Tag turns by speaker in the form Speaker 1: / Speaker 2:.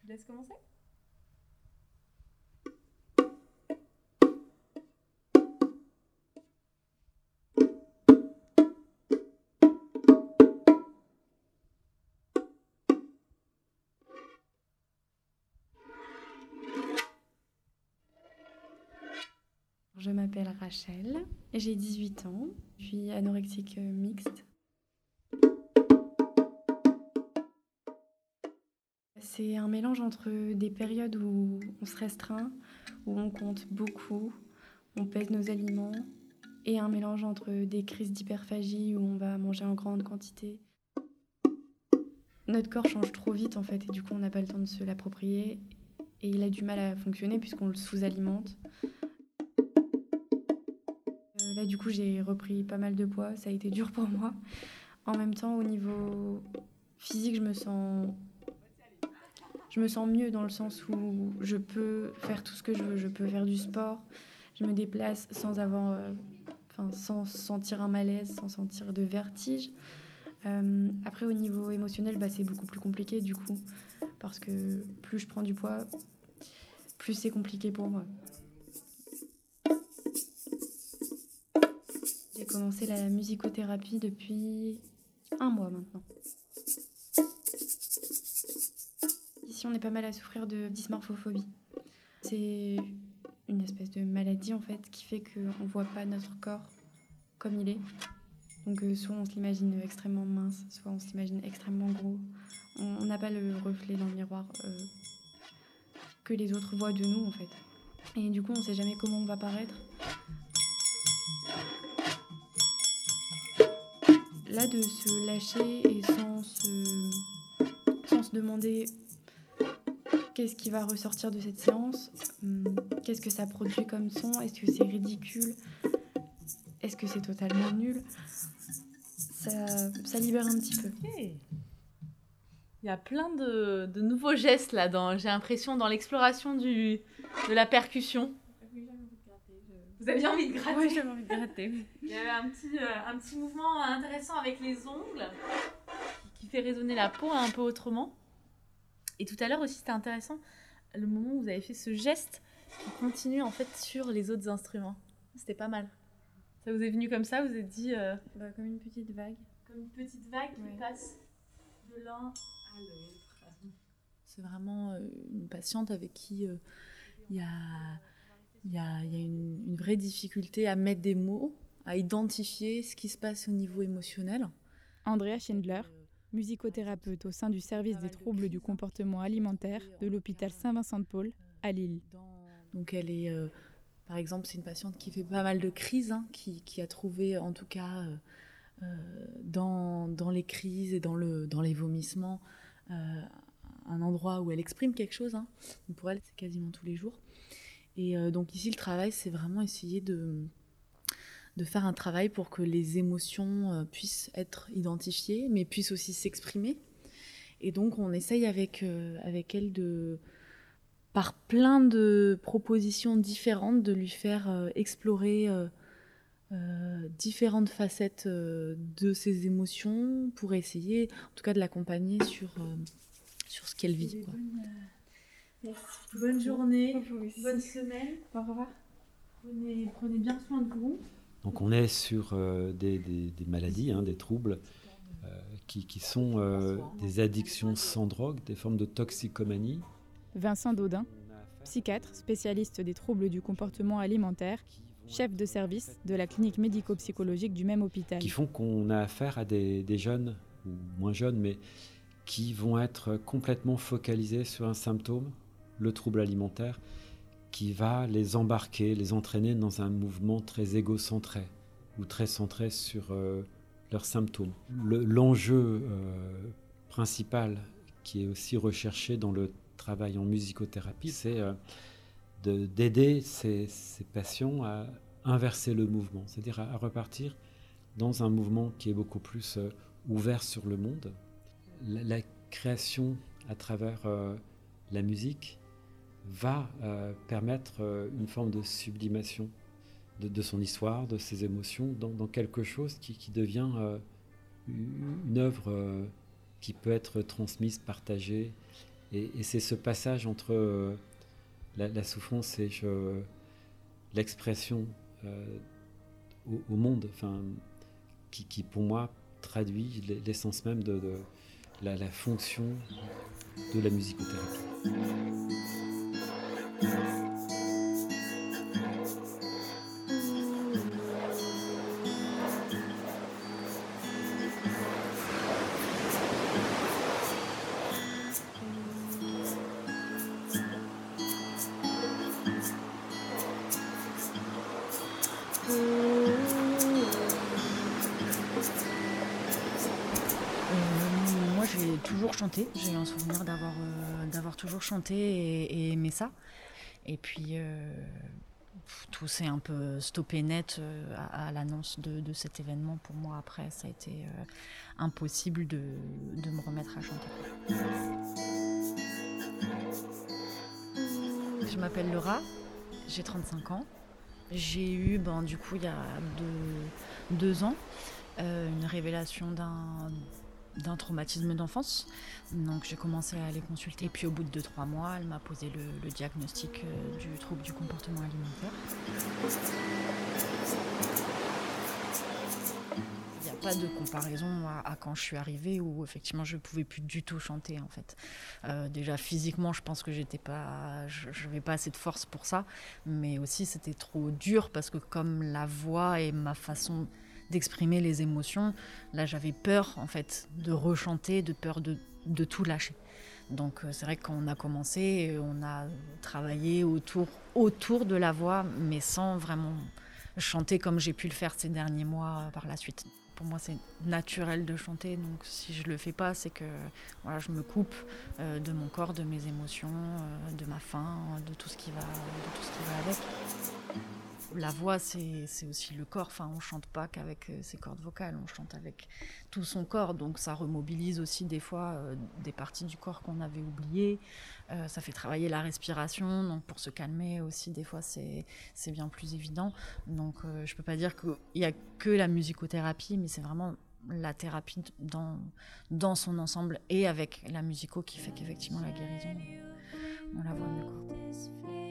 Speaker 1: te laisse commencer.
Speaker 2: Je m'appelle Rachel, j'ai 18 ans, je suis anorexique mixte. C'est un mélange entre des périodes où on se restreint, où on compte beaucoup, on pèse nos aliments, et un mélange entre des crises d'hyperphagie où on va manger en grande quantité. Notre corps change trop vite en fait, et du coup on n'a pas le temps de se l'approprier, et il a du mal à fonctionner puisqu'on le sous-alimente. Là du coup j'ai repris pas mal de poids, ça a été dur pour moi. En même temps au niveau physique je me sens mieux dans le sens où je peux faire tout ce que je veux, je peux faire du sport, je me déplace sans avoir, sans sentir un malaise, sans sentir de vertige. Après au niveau émotionnel c'est beaucoup plus compliqué du coup parce que plus je prends du poids, plus c'est compliqué pour moi. J'ai commencé la musicothérapie depuis 1 mois maintenant. Ici, on est pas mal à souffrir de dysmorphophobie. C'est une espèce de maladie en fait qui fait qu'on voit pas notre corps comme il est. Donc soit on se l'imagine extrêmement mince, soit on se l'imagine extrêmement gros. On n'a pas le reflet dans le miroir que les autres voient de nous en fait. Et du coup, on sait jamais comment on va paraître. Là, de se lâcher et sans se demander qu'est-ce qui va ressortir de cette séance, qu'est-ce que ça produit comme son, est-ce que c'est ridicule, est-ce que c'est totalement nul, ça libère un petit peu.
Speaker 1: Okay. Il y a plein de nouveaux gestes là, j'ai l'impression, dans l'exploration de la percussion. Vous aviez envie de gratter?
Speaker 2: Oui, j'avais envie de gratter.
Speaker 1: Il y avait un petit mouvement intéressant avec les ongles qui fait résonner la peau un peu autrement. Et tout à l'heure aussi, c'était intéressant le moment où vous avez fait ce geste qui continue en fait sur les autres instruments. C'était pas mal. Ça vous est venu comme ça? Vous vous êtes dit
Speaker 2: comme une petite vague.
Speaker 1: Comme une petite vague qui passe de l'un à l'autre. C'est vraiment une patiente avec qui il y a une vraie difficulté à mettre des mots, à identifier ce qui se passe au niveau émotionnel.
Speaker 3: Andrea Schindler, musicothérapeute au sein du service des troubles du comportement alimentaire de l'hôpital Saint-Vincent-de-Paul à Lille.
Speaker 1: Donc elle est, par exemple, c'est une patiente qui fait pas mal de crises, qui a trouvé en tout cas dans les crises et dans les vomissements un endroit où elle exprime quelque chose. Pour elle, c'est quasiment tous les jours. Et donc ici, le travail, c'est vraiment essayer de faire un travail pour que les émotions puissent être identifiées, mais puissent aussi s'exprimer. Et donc, on essaye avec elle par plein de propositions différentes, de lui faire explorer différentes facettes de ses émotions pour essayer, en tout cas, de l'accompagner sur ce qu'elle vit. Quoi. Bonne journée, bonne semaine.
Speaker 2: Au revoir.
Speaker 1: Prenez bien soin de vous.
Speaker 4: Donc on est sur des maladies, des troubles qui sont des addictions sans drogue, des formes de toxicomanie.
Speaker 3: Vincent Daudin, psychiatre, spécialiste des troubles du comportement alimentaire, chef de service de la clinique médico-psychologique du même hôpital.
Speaker 4: Qui font qu'on a affaire à des jeunes, ou moins jeunes, mais qui vont être complètement focalisés sur un symptôme, le trouble alimentaire, qui va les embarquer, les entraîner dans un mouvement très égocentré ou très centré sur leurs symptômes. L'enjeu principal qui est aussi recherché dans le travail en musicothérapie, c'est d'aider ces patients à inverser le mouvement, c'est-à-dire à repartir dans un mouvement qui est beaucoup plus ouvert sur le monde. La création à travers la musique va permettre une forme de sublimation de son histoire, de ses émotions, dans quelque chose qui devient une œuvre qui peut être transmise, partagée Et c'est ce passage entre la souffrance et l'expression au monde, qui pour moi traduit l'essence même de la fonction de la musicothérapie.
Speaker 1: Moi, j'ai toujours chanté. J'ai un souvenir d'avoir toujours chanté et aimé ça. Et puis, tout s'est un peu stoppé net à l'annonce de cet événement. Pour moi, après, ça a été impossible de me remettre à chanter. Je m'appelle Laura, j'ai 35 ans. J'ai eu, du coup, il y a 2 ans, une révélation d'un traumatisme d'enfance. Donc j'ai commencé à aller consulter. Et puis au bout de 2-3 mois, elle m'a posé le diagnostic du trouble du comportement alimentaire. Il n'y a pas de comparaison à quand je suis arrivée où effectivement je ne pouvais plus du tout chanter en fait. Déjà physiquement, je pense que je n'avais pas assez de force pour ça. Mais aussi c'était trop dur parce que comme la voix et ma façon d'exprimer les émotions, là j'avais peur en fait de rechanter, de peur de tout lâcher. Donc c'est vrai que quand on a commencé, on a travaillé autour de la voix, mais sans vraiment chanter comme j'ai pu le faire ces derniers mois par la suite. Pour moi c'est naturel de chanter, donc si je le fais pas, c'est que voilà, je me coupe de mon corps, de mes émotions, de ma faim, de tout ce qui va avec. La voix, c'est aussi le corps. Enfin, on chante pas qu'avec ses cordes vocales, on chante avec tout son corps. Donc, ça remobilise aussi des fois des parties du corps qu'on avait oubliées. Ça fait travailler la respiration. Donc, pour se calmer aussi, des fois, c'est bien plus évident. Donc, je peux pas dire qu'il y a que la musicothérapie, mais c'est vraiment la thérapie dans son ensemble et avec la musico qui fait qu'effectivement, la guérison, on la voit mieux, quoi.